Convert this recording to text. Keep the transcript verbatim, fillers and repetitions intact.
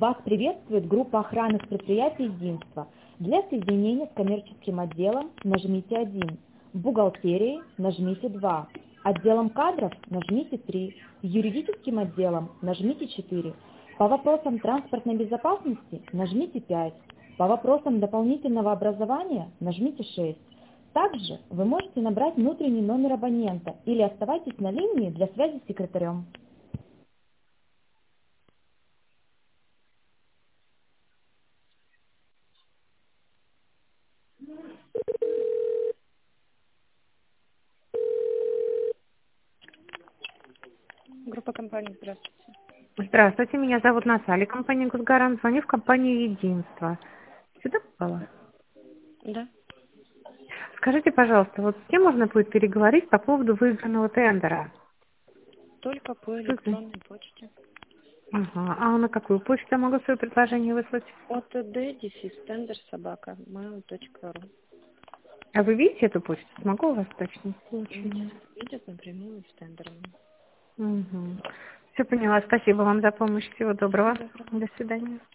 Вас приветствует группа охраны с предприятия «Единство». Для соединения с коммерческим отделом нажмите один, бухгалтерией нажмите два, отделом кадров нажмите три, юридическим отделом нажмите четыре, по вопросам транспортной безопасности нажмите пять, по вопросам дополнительного образования нажмите шесть. Также вы можете набрать внутренний номер абонента или оставайтесь на линии для связи с секретарем. Группа компаний, здравствуйте. Здравствуйте, меня зовут Наталья, компания «Госгарант». Звоню в компанию «Единство». Сюда попала? Да, Скажите, пожалуйста, вот с кем можно будет переговорить по поводу выигранного тендера? только по Что за- электронной почте. Ага. А на какую почту я могу свое предложение выслать? От д дефис тендер собака mail точка ру. А вы видите эту почту? Смогу у вас точно получить? Нет, видят напрямую с тендером. Угу. Все поняла. Спасибо вам за помощь. Всего доброго. Всего доброго. До свидания.